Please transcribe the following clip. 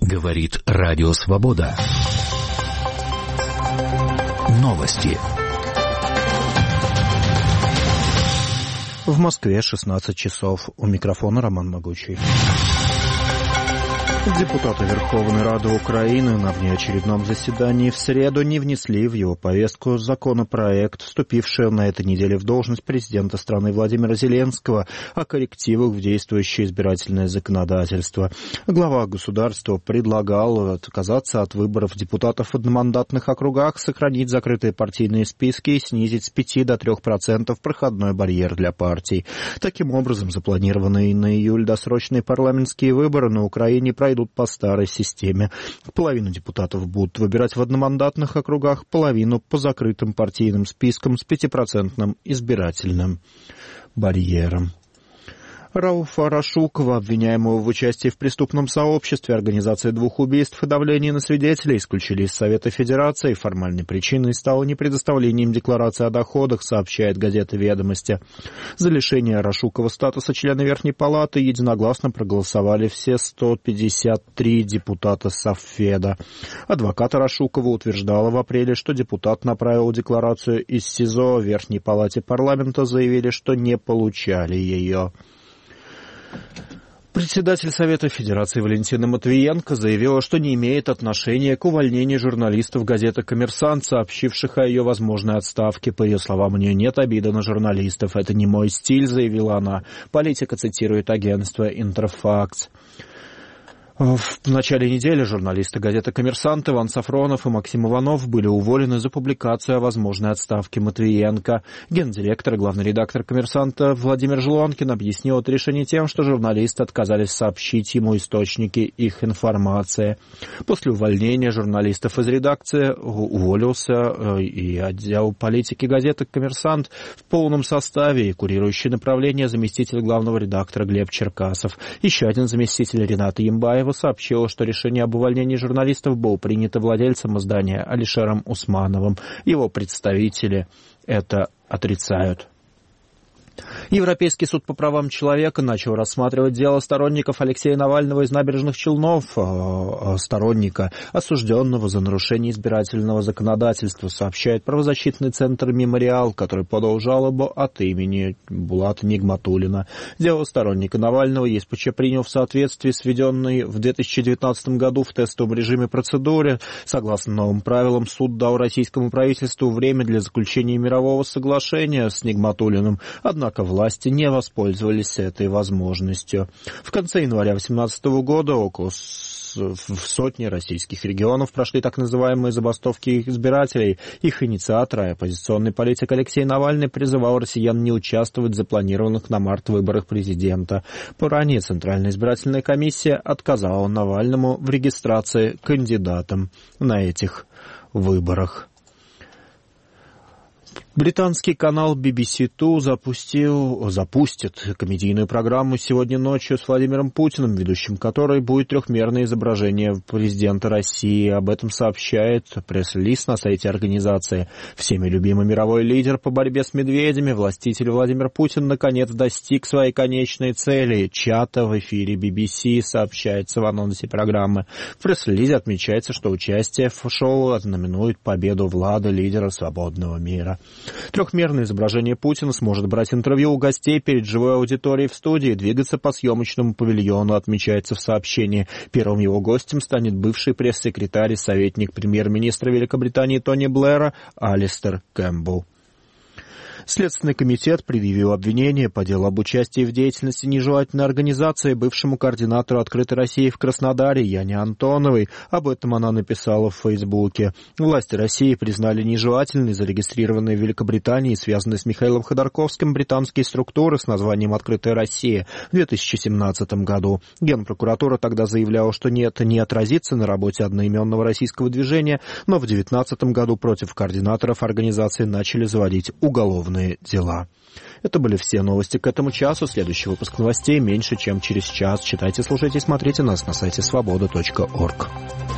Говорит Радио Свобода. Новости. В Москве 16 часов. У микрофона Роман Могучий. Депутаты Верховной Рады Украины на внеочередном заседании в среду не внесли в его повестку законопроект, вступивший на этой неделе в должность президента страны Владимира Зеленского, о коррективах в действующее избирательное законодательство. Глава государства предлагал отказаться от выборов депутатов в одномандатных округах, сохранить закрытые партийные списки и снизить с 5 до 3% проходной барьер для партий. Таким образом, запланированные на июль досрочные парламентские выборы на Украине пройдут по старой системе. Половину депутатов будут выбирать в одномандатных округах, половину по закрытым партийным спискам с 5% избирательным барьером. Рауфа Рашукова, обвиняемого в участии в преступном сообществе, организации 2 убийств и давлении на свидетелей, исключили из Совета Федерации. Формальной причиной стало непредоставление им декларации о доходах, сообщает газета «Ведомости». За лишение Рашукова статуса члена Верхней Палаты единогласно проголосовали все 153 депутата Совфеда. Адвокат Рашукова утверждала в апреле, что депутат направил декларацию из СИЗО. В Верхней Палате парламента заявили, что не получали ее. Председатель Совета Федерации Валентина Матвиенко заявила, что не имеет отношения к увольнению журналистов газеты «Коммерсант», сообщивших о ее возможной отставке. По ее словам, у нее нет обиды на журналистов. «Это не мой стиль», заявила она. Политика цитирует агентство «Интерфакс». В начале недели журналисты газеты «Коммерсант» Иван Сафронов и Максим Иванов были уволены за публикацию о возможной отставке Матвиенко. Гендиректор и главный редактор «Коммерсанта» Владимир Жлонкин объяснил это решение тем, что журналисты отказались сообщить ему источники их информации. После увольнения журналистов из редакции уволился и отдел политики газеты «Коммерсант» в полном составе, и курирующий направление заместитель главного редактора Глеб Черкасов. Еще один заместитель Рената Ямбаева сообщила, что решение об увольнении журналистов было принято владельцем издания Алишером Усмановым. Его представители это отрицают. Европейский суд по правам человека начал рассматривать дело сторонников Алексея Навального из Набережных Челнов, сторонника, осужденного за нарушение избирательного законодательства, сообщает правозащитный центр «Мемориал», который подал жалобу от имени Булата Нигматуллина. Дело сторонника Навального ЕСПЧ принял в соответствии с введенной в 2019 году в тестовом режиме процедуре. Согласно новым правилам, суд дал российскому правительству время для заключения мирового соглашения с Нигматуллиным, однако власти не воспользовались этой возможностью. В конце января 2018 года около сотни российских регионов прошли так называемые забастовки избирателей. Их инициатор, оппозиционный политик Алексей Навальный, призывал россиян не участвовать в запланированных на март выборах президента. Ранее Центральная избирательная комиссия отказала Навальному в регистрации кандидатом на этих выборах. Британский канал BBC Two запустит комедийную программу «Сегодня ночью» с Владимиром Путиным, ведущим которой будет трехмерное изображение президента России. Об этом сообщает пресс-релиз на сайте организации. Всеми любимый мировой лидер по борьбе с медведями, властитель Владимир Путин, наконец достиг своей конечной цели. Чата в эфире BBC, сообщается в анонсе программы. В пресс-релизе отмечается, что участие в шоу ознаменует победу Влада, лидера свободного мира. Трехмерное изображение Путина сможет брать интервью у гостей перед живой аудиторией в студии и двигаться по съемочному павильону, отмечается в сообщении. Первым его гостем станет бывший пресс-секретарь и советник премьер-министра Великобритании Тони Блэра Алистер Кэмпбелл. Следственный комитет предъявил обвинение по делу об участии в деятельности нежелательной организации бывшему координатору «Открытой России» в Краснодаре Яне Антоновой. Об этом она написала в Фейсбуке. Власти России признали нежелательной зарегистрированные в Великобритании и связанные с Михаилом Ходорковским британские структуры с названием «Открытая Россия» в 2017 году. Генпрокуратура тогда заявляла, что это не отразится на работе одноименного российского движения, но в 2019 году против координаторов организации начали заводить уголовные дела. Это были все новости к этому часу. Следующий выпуск новостей меньше, чем через час. Читайте, слушайте, смотрите нас на сайте svoboda.org.